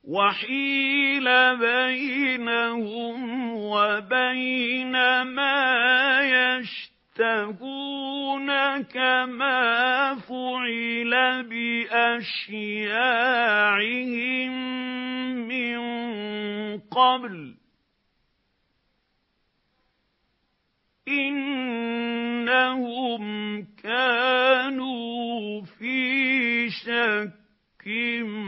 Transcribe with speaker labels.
Speaker 1: وَحِيلَ بَيْنَهُمْ وَبَيْنَ مَا يَشْتَهُونَ كَمَا فُعِلَ بِأَشْيَاعِهِم مِّن قَبْلُ ۚ إِنَّهُمْ كَانُوا فِي شَكٍّ